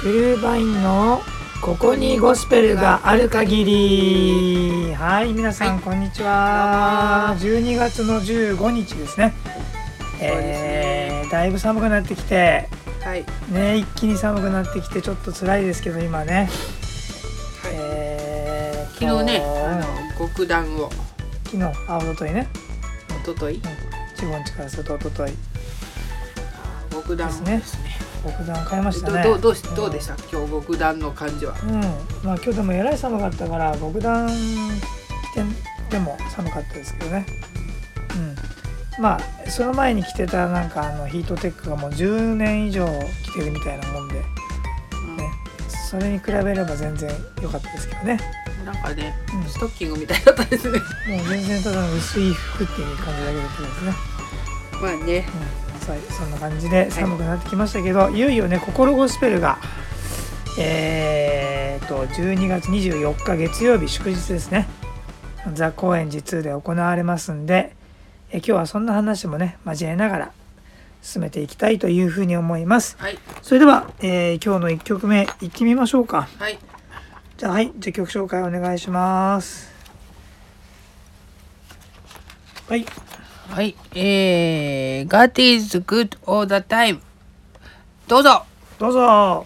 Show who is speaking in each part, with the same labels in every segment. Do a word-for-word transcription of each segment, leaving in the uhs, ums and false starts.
Speaker 1: ブルーバインのここにゴスペルがある限り。はい、皆さん、はい、こんにちは。じゅうにがつのじゅうごにちですね。えー、だいぶ寒くなってきて、はいね、一気に寒くなってきてちょっと辛いですけど今ね、はい、
Speaker 2: えー、昨日ねあの極暖を
Speaker 1: 昨日あおとといね
Speaker 2: おととい
Speaker 1: じゅうごにちからするとおととい
Speaker 2: 極暖ですね。
Speaker 1: 極暖買いましたね。
Speaker 2: どうどうどうでした、うん、今日極暖の感じは。
Speaker 1: うん、まあ今日でもえらい寒かったから極暖着てでも寒かったですけどね。うん。まあその前に着てたなんかあのヒートテックがもうじゅうねん以上着てるみたいなもんで、うん、ね、それに比べれば全然良かったですけどね。
Speaker 2: なんかね、うん、ストッキングみたいだったですね。
Speaker 1: もう全然ただの薄い服っていう感じだけだったですね。
Speaker 2: まあね、
Speaker 1: うん、そんな感じで寒くなってきましたけど、はい、いよいよね心ゴスペルがえー、とじゅうにがつにじゅうよっか月曜日祝日ですね。ザ・高円寺ツーで行われますんで、え今日はそんな話もね交えながら進めていきたいというふうに思います。
Speaker 2: はい、
Speaker 1: それでは、えー、今日のいっきょくめいってみましょうか。
Speaker 2: はい、
Speaker 1: じゃあはいじゃあ曲紹介お願いします。はい
Speaker 2: はい、えー、God is good all the time。どうぞ。
Speaker 1: どうぞ。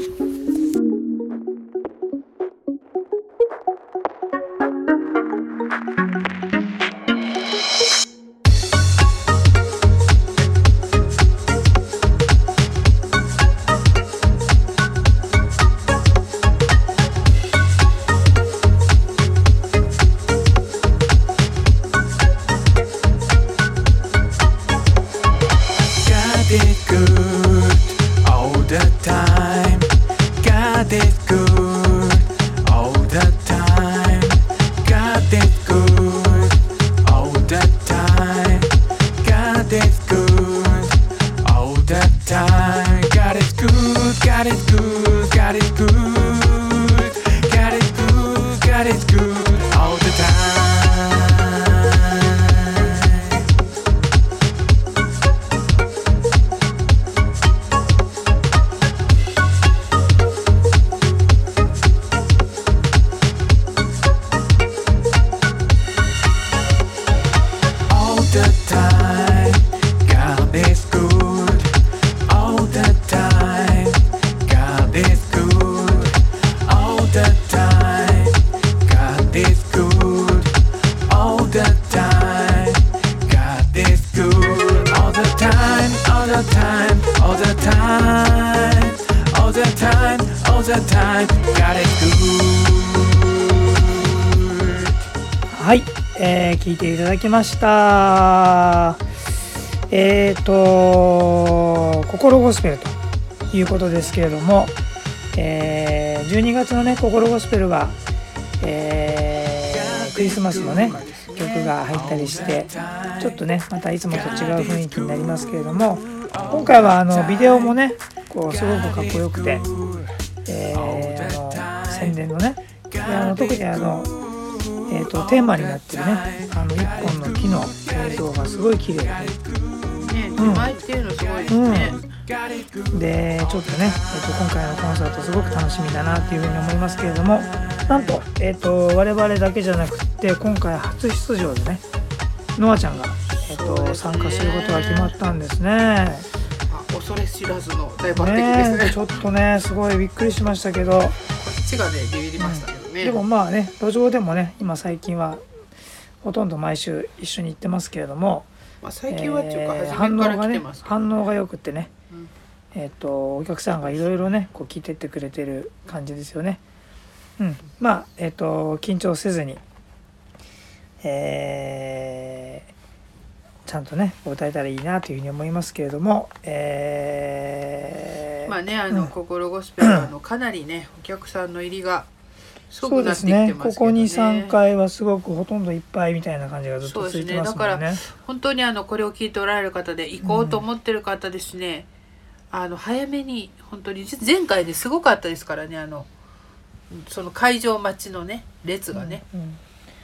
Speaker 1: はい、えー、聞いていただきました。えーと心ゴスペルということですけれども、えー、じゅうにがつのね心ゴスペルが、えー、クリスマスのね曲が入ったりしてちょっとねまたいつもと違う雰囲気になりますけれども、今回はあのビデオもねこうすごくかっこよくて、えー、あの宣伝のねであの特にあのえー、とテーマになってるねあのいっぽんの木の映像がすごい綺麗で、ね、
Speaker 2: 手前っていうのすごいですね、
Speaker 1: うん、でちょっとね、えー、と今回のコンサートすごく楽しみだなっていうふうに思いますけれども、なんと、えー、と我々だけじゃなくって今回初出場でねノアちゃんが、えー、と参加することが決まったんですね。
Speaker 2: あ、恐れ知らずの大抜擢ですね。
Speaker 1: ねちょっとねすごいびっくりしましたけど、こ
Speaker 2: っちがねビビりましたけどね、
Speaker 1: うん、でもまあね路上でもね今最近はほとんど毎週一緒に行ってますけれども、
Speaker 2: まあ、最近はっていうか初めから来てますけど、
Speaker 1: 反応がね反応がよくってね、
Speaker 2: うん、
Speaker 1: えっとお客さんがいろいろねこう聞いてってくれてる感じですよね。うん、まあえっと緊張せずに、えー、ちゃんとね歌えたらいいなというふうに思いますけれども、えー、
Speaker 2: まあねあの、うん、心ゴスペルはあのかなりねお客さんの入りが
Speaker 1: そうですね。ここにさんかいはすごくほとんどいっぱいみたいな感じがずっと続いてますもんね。
Speaker 2: そうですね。だから本当にあのこれを聞いておられる方で行こうと思ってる方ですね、うん、あの早めに本当に前回ですごかったですからね、あのその会場待ちのね列がね、
Speaker 1: うんうん、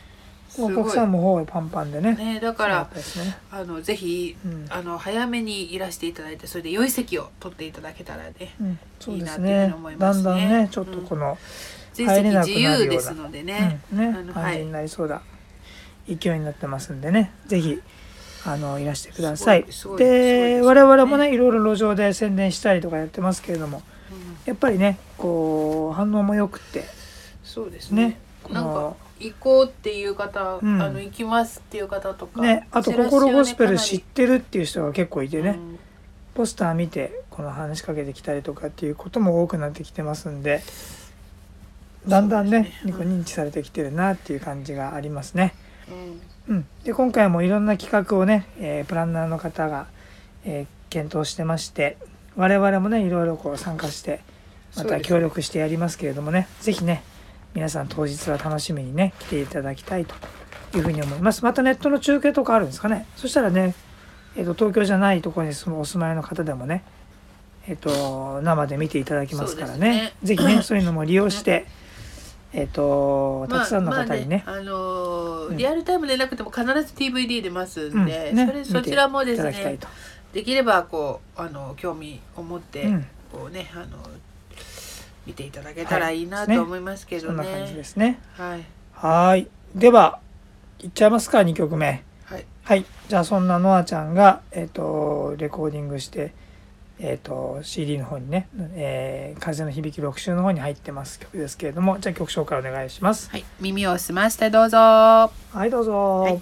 Speaker 2: すごい
Speaker 1: お客さんも方がパンパンでね。
Speaker 2: ね、だから
Speaker 1: そうだったですね。
Speaker 2: あのぜひ、
Speaker 1: うん
Speaker 2: あの早めにいらしていただいて、それで良い席を取っていただけたらね、
Speaker 1: うん、そうです
Speaker 2: いいなっていうふう
Speaker 1: ね
Speaker 2: に思いま
Speaker 1: だ
Speaker 2: すね
Speaker 1: んだんねちょっとこの、
Speaker 2: 全
Speaker 1: 入れなく
Speaker 2: 席
Speaker 1: なるような
Speaker 2: 自由ですのでね、
Speaker 1: うんね
Speaker 2: あの
Speaker 1: 感じに
Speaker 2: は
Speaker 1: なりそうだ勢いになってますんでね、ぜひあのいらしてください。
Speaker 2: すごいすごい
Speaker 1: で、
Speaker 2: すごい
Speaker 1: 我々もねいろいろ路上で宣伝したりとかやってますけれども、
Speaker 2: うん
Speaker 1: やっぱりねこう反応も良くて
Speaker 2: そうですね
Speaker 1: ね、こ
Speaker 2: なんか
Speaker 1: の
Speaker 2: 行こうっていう方、
Speaker 1: うん
Speaker 2: あの行きますっていう方とか
Speaker 1: ね、あと
Speaker 2: チラシをね
Speaker 1: 心ゴスペル
Speaker 2: かなり
Speaker 1: 知ってるっていう人が結構いてね、
Speaker 2: うん
Speaker 1: ポスター見てこの話しかけてきたりとかっていうことも多くなってきてますんで、だんだんね
Speaker 2: そうですね
Speaker 1: こう認知されてきてるなっていう感じがありますね。
Speaker 2: うん
Speaker 1: うん、で今回もいろんな企画をね、えープランナーの方が、えー検討してまして、我々もねいろいろこう参加してまた協力してやりますけれどもね、ぜひね皆さん当日は楽しみにね来ていただきたいというふうに思います。またネットの中継とかあるんですかね。そしたらね、えー、と東京じゃないところに住むお住まいの方でもね、えー、と生で見ていただきますからね、
Speaker 2: そうですね
Speaker 1: ぜひねそういうのも利用して、えー、とたくさんの方にね、
Speaker 2: まあまあねあのー
Speaker 1: うん
Speaker 2: リアルタイムでなくても必ず ティーブイディー 出ます
Speaker 1: うん
Speaker 2: んで、
Speaker 1: ね
Speaker 2: それそちらもですね
Speaker 1: 見ていただきたいと。
Speaker 2: できればこうあの興味を持って、
Speaker 1: うん
Speaker 2: こうねあの見ていただけたらいいな
Speaker 1: はい
Speaker 2: と思いますけどね。
Speaker 1: そんな感じですね。
Speaker 2: はい
Speaker 1: はーい。では、いっちゃいますか、にきょくめ。
Speaker 2: はい
Speaker 1: はい。じゃあ、そんなノアちゃんが、えっ、と、レコーディングして、えっ、と、シーディー の方にね、えー風の響きろく週の方に入ってます曲ですけれども、じゃあ曲紹介お願いします。
Speaker 2: はい、耳を澄ましてどうぞ。
Speaker 1: はい、どうぞ。
Speaker 2: はい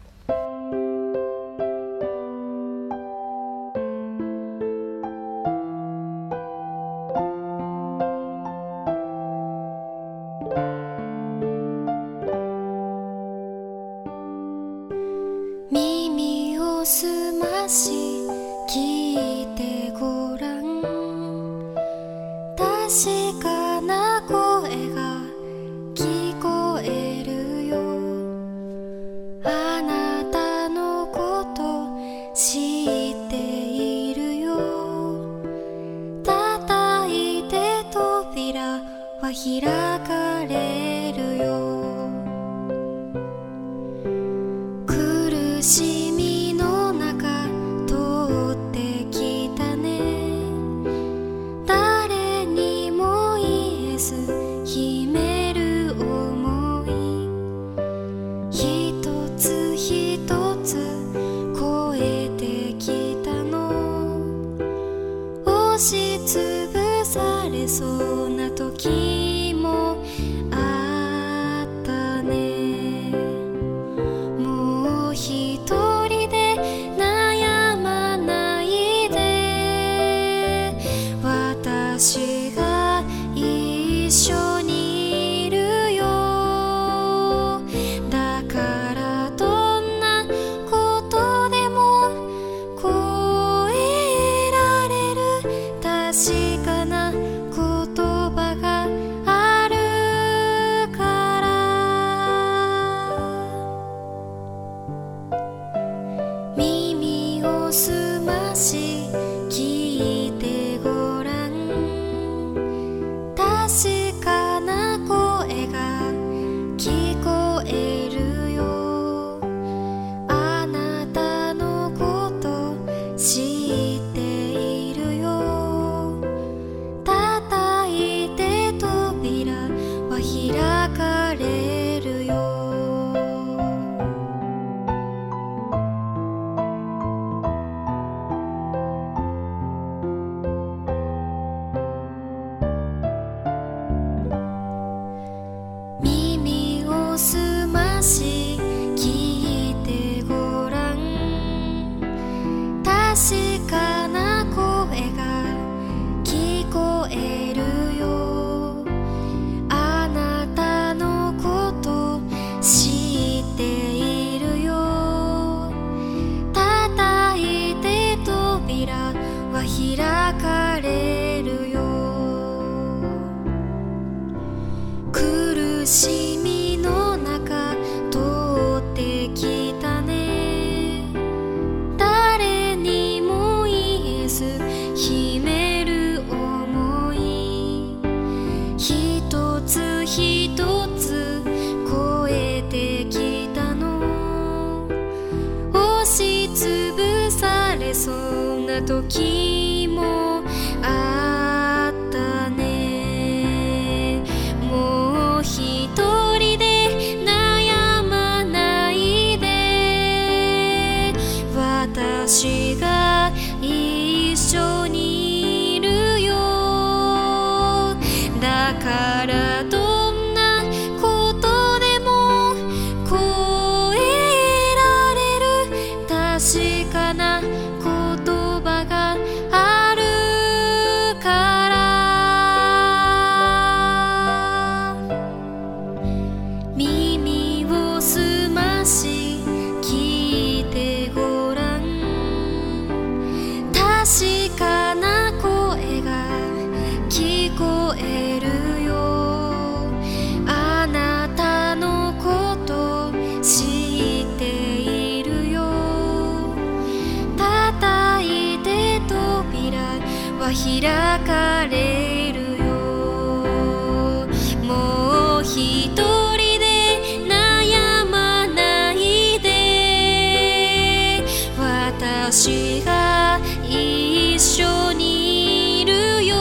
Speaker 3: 耳を澄まし聞いてごらん、確かな声が聞こえるよ。あなたのこと知っているよ。叩いて扉は開かれるよ。苦しみの中通ってきたね。誰にも言えず秘める想い、一つ一つ超えてきたの。押しつぶされそうな時もあったね。もう一人で悩まないで、私が一緒にいるよ。だからどんなことでも越えられる確かな言葉が時もあったね。もう一人で悩まないで、私が一緒にいるよ。だからどんなことでも越えられる確かな言葉があるから。耳を澄まし聞いてごらん。確かな声が聞こえるよ。あなたのこと知っているよ。叩いて扉は開かれるよ。もう一人で悩まないで、私が一緒にいるよ。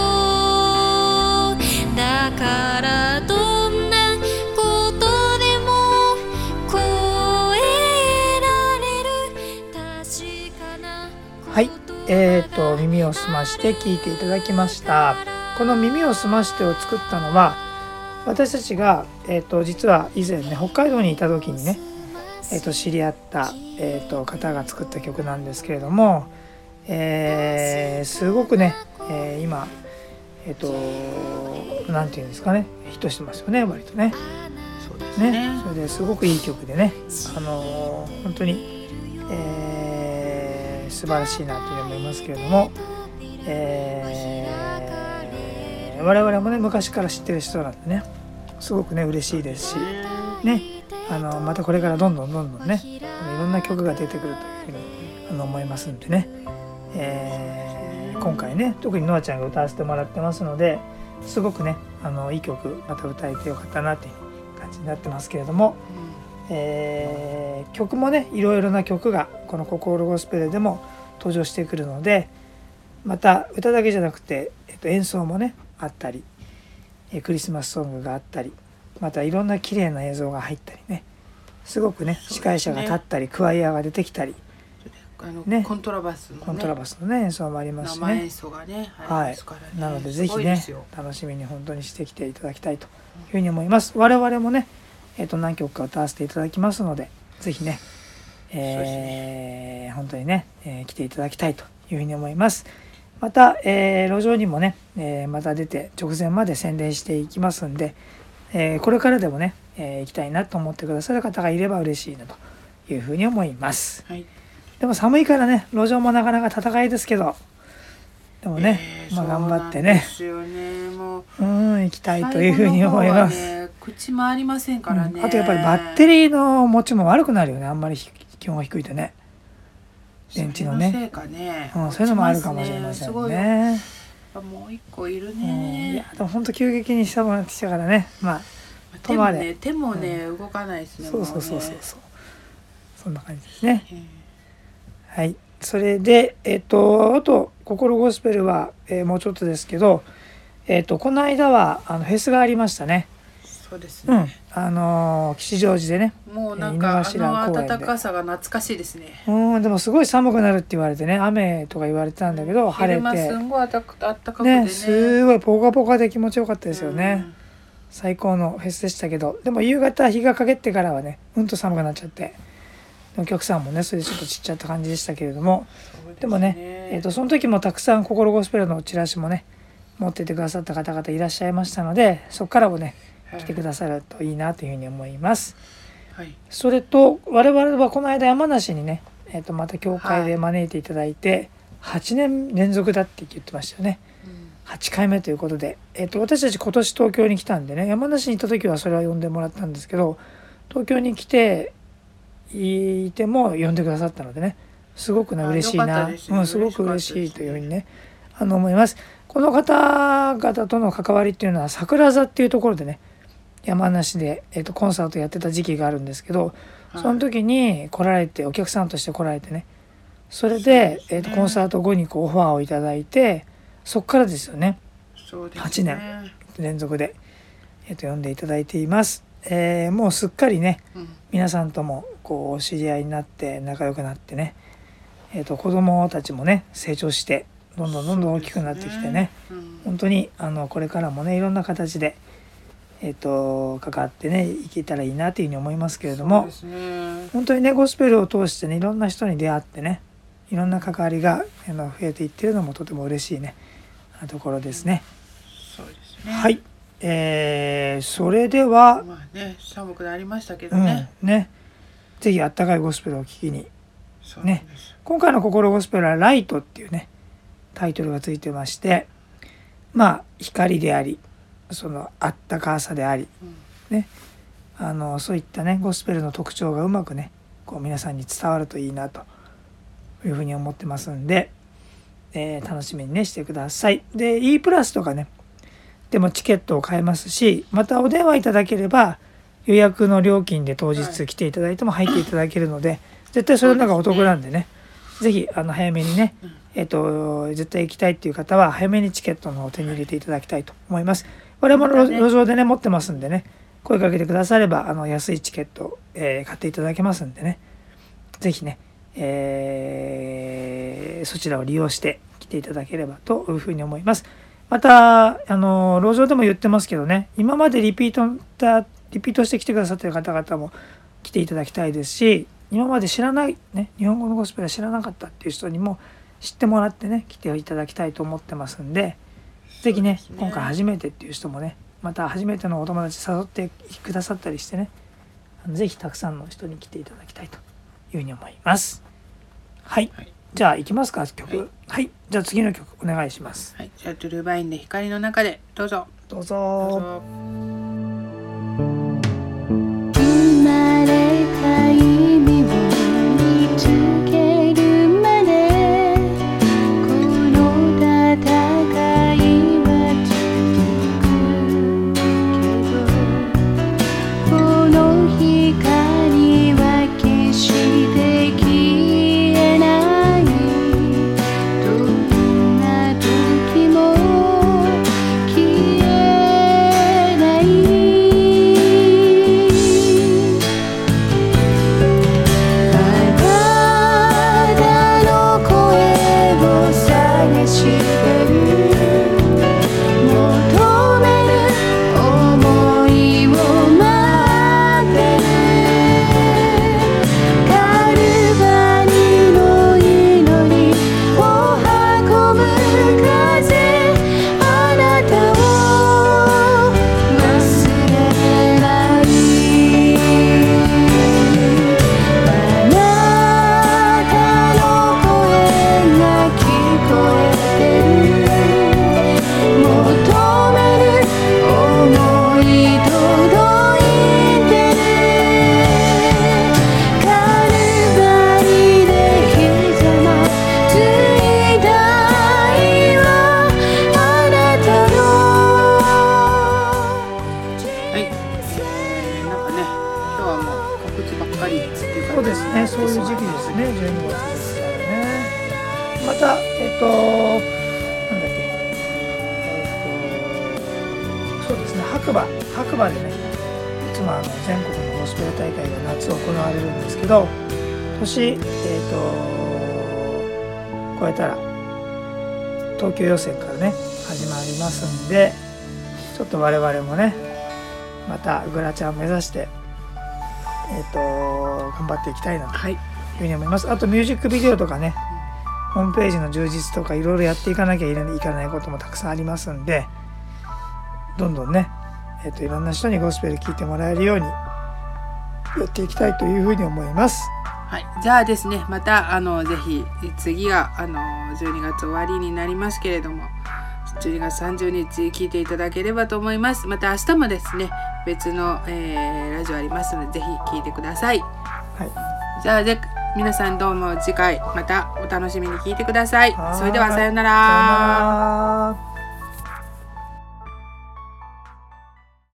Speaker 3: だからどんなことでも越えられる確かな言葉。
Speaker 1: はい、えー、と耳を澄まして聞いていただきました。この耳を澄ましてを作ったのは、私たちが、えー、と実は以前ね北海道にいた時にね、えー、と知り合った、えー、と方が作った曲なんですけれども、えー、すごくね、えー、今えっ、となんていうんですかね、ヒットしてますよね、割とね。
Speaker 2: そうですね。
Speaker 1: ね、それですごくいい曲でね、あのー本当に、えー素晴らしいなというふうに思いますけれども、えー我々もね昔から知ってる人なんでね、すごくね嬉しいですしね、あのまたこれからどんどんどんどんねいろんな曲が出てくるというふうにあの思いますんでね、えー今回ね特にノアちゃんが歌わせてもらってますので、すごくねあのいい曲また歌えてよかったなっていう感じになってますけれども、えー曲もねいろいろな曲がこの心ゴスペルでも登場してくるので、また歌だけじゃなくて、えっと、演奏もねあったり、えクリスマスソングがあったり、またいろんな綺麗な映像が入ったりね、すごくね司会者が立ったりクワイアが出てきたり、
Speaker 2: あの
Speaker 1: ね、
Speaker 2: コントラバスのね、
Speaker 1: コントラバスのね演奏もありますし
Speaker 2: 生演
Speaker 1: ね、
Speaker 2: 奏がねあ
Speaker 1: はい
Speaker 2: りますからね、
Speaker 1: なのでぜひ
Speaker 2: すごい
Speaker 1: ね
Speaker 2: ですよ。
Speaker 1: 楽しみに本当にしてきていただきたいというふうに思います。我々もね、えっと何曲か歌わせていただきますので、ぜひね、えー本当にね、えー来ていただきたいというふうに思います。また、えー路上にもね、えーまた出て直前まで宣伝していきますんで、えーこれからでもね、えー行きたいなと思ってくださる方がいれば嬉しいなというふうに思います。
Speaker 2: はい。
Speaker 1: でも寒いからね、路上もなかなか戦いですけど、でもね、
Speaker 2: えー
Speaker 1: まあ頑張って
Speaker 2: そうなんで
Speaker 1: ね、
Speaker 2: すよね。もう
Speaker 1: うん行きたいというふうに思います。
Speaker 2: 最後の方はね、口もありませんからね。
Speaker 1: うんあとやっぱりバッテリーの持ちも悪くなるよね、あんまり気温が低いとね。電池のね
Speaker 2: それのせいかね。
Speaker 1: うん、そういうのもあるかもしれませんね。
Speaker 2: すごいもう一個いる
Speaker 1: うん、
Speaker 2: ね。
Speaker 1: いやでも本当急激に下回ってきたからね、まあ
Speaker 2: 手も
Speaker 1: 止まれ
Speaker 2: ね、手もね、動かないですね。
Speaker 1: そうそうそうそう
Speaker 2: も
Speaker 1: そう、そんな感じですね。
Speaker 2: うね。
Speaker 1: はい、それでえっ、とあと心ゴスペルは、えーもうちょっとですけど、えっ、とこの間はあのフェスがありましたね。
Speaker 2: そうです
Speaker 1: うん
Speaker 2: ね。、
Speaker 1: あのー吉祥寺でね。
Speaker 2: もうなん
Speaker 1: 井
Speaker 2: かあ
Speaker 1: の頭公園で
Speaker 2: の暖かさが懐かしいですね。
Speaker 1: うん、でもすごい寒くなるって言われてね、雨とか言われてたんだけど、晴れ
Speaker 2: 昼間
Speaker 1: て
Speaker 2: すんごい暖か暖かくてね。
Speaker 1: ね、すごいポカポカで気持ちよかったですよね。
Speaker 2: うん
Speaker 1: 最高のフェスでしたけど、でも夕方日が陰ってからはねうんと寒くなっちゃって、お客さんもねそれでちょっとちっちゃった感じでしたけれども、
Speaker 2: そうす
Speaker 1: でもね、えー、とその時もたくさん心ゴスペルのチラシもね持っててくださった方々いらっしゃいましたので、そこからもね
Speaker 2: はい
Speaker 1: 来てくださるといいなというふうに思います。
Speaker 2: はい。
Speaker 1: それと我々はこの間山梨にね、えー、とまた教会で招いていただいて、はちねん連続だって言ってましたよね。
Speaker 2: うん
Speaker 1: はちかいめということで、えっと、私たち今年東京に来たんでね、山梨に行った時はそれは呼んでもらったんですけど、東京に来ていても呼んでくださったのでね、すごくね
Speaker 2: あ
Speaker 1: 嬉しいな、
Speaker 2: よかったですね
Speaker 1: うん、すごく嬉
Speaker 2: 嬉しかったですね
Speaker 1: しいというふうにねあの思います。この方々との関わりっていうのは桜座っていうところでね、山梨で、えっと、コンサートやってた時期があるんですけど、その時に来られてお客さんとして来られてね、 それで、えー、とコンサート後にこうオファーをいただいて、そこからですよね。
Speaker 2: そうですね。
Speaker 1: はちねん連続で、えー、と呼んでいただいています。えー、もうすっかりね、
Speaker 2: うん、
Speaker 1: 皆さんともこう知り合いになって仲良くなってね、えー、と子供たちもね成長してどんどんどんどん大きくなってきてね、
Speaker 2: うん、
Speaker 1: 本当にあのこれからもねいろんな形で、えー、と関わってねいけたらいいなというふうに思いますけれども、
Speaker 2: そうですね、
Speaker 1: 本当にねゴスペルを通してねいろんな人に出会ってねいろんな関わりがあの増えていっているのもとても嬉しいねところですね。
Speaker 2: そうですね。
Speaker 1: はい、えー、それでは、
Speaker 2: まあね、寒くなりましたけど
Speaker 1: うん
Speaker 2: ね。
Speaker 1: ね、ぜひあったかいゴスペルを聞きに
Speaker 2: そうなんです。
Speaker 1: 今回の心ゴスペルはライトっていうねタイトルがついてまして、まあ光でありそのあったかさであり、
Speaker 2: うん、
Speaker 1: ね、あのそういったねゴスペルの特徴がうまくねこう皆さんに伝わるといいなというふうに思ってますんで、えー楽しみにねしてください。で E プラスとかねでもチケットを買えますし、またお電話いただければ予約の料金で当日来ていただいても入っていただけるので、絶対それの方がお得なんでね、ぜひあの早めにね、えっと絶対行きたいっていう方は早めにチケットの方を手に入れていただきたいと思います。我々も路上でね持ってますんでね、声かけてくださればあの安いチケットを、えー買っていただけますんでね、ぜひね、えーそちらを利用して来ていただければというふうに思います。またあの路上でも言ってますけどね、今までリピートたリピートして来てくださっている方々も来ていただきたいですし、今まで知らないね日本語のゴスペルは知らなかったっていう人にも知ってもらってね来ていただきたいと思ってますんで、ぜひね今回初めてっていう人もね、また初めてのお友達誘ってくださったりしてね、あのぜひたくさんの人に来ていただきたいというふうに思います。はい、
Speaker 2: はい、
Speaker 1: じゃあ行きますか曲。
Speaker 2: はい、
Speaker 1: はい、じゃあ次の曲お願いします。
Speaker 2: はい、じゃあトゥルーバインで光の中でどうぞ。
Speaker 1: どうぞ。
Speaker 2: どうぞ。
Speaker 3: 生まれた意味を見つけるまでこの戦いは続くけど、この光は決して消えない、どんな時も消えない
Speaker 1: そうですね、そういう時期ですね、じゅうにがつですからね。また、えっと、なんだっけ、えっと、そうですね、白馬、白馬でね、いつもあの全国のゴスペル大会が夏行われるんですけど、年、えっと、超えたら、東京予選からね、始まりますんで、ちょっと我々もね、またグラちゃんを目指して、えー、と頑張っていきたいなというふうに思います。あとミュージックビデオとかね、ホームページの充実とかいろいろやっていかなきゃいけないこともたくさんありますんで、どんどんね、えー、といろんな人にゴスペル聴いてもらえるようにやっていきたいというふうに思います。
Speaker 2: はい、じゃあですね、またあのぜひ次があのじゅうにがつ終わりになりますけれども、じゅうにがつさんじゅうにち聞いていただければと思います。また明日もですね、別の、えー、ラジオありますので、ぜひ聞いてください。
Speaker 1: はい、
Speaker 2: じゃあで皆さんどうも次回またお楽しみに聞いてください。
Speaker 1: はい、
Speaker 2: それではさようなら。
Speaker 1: さようなら。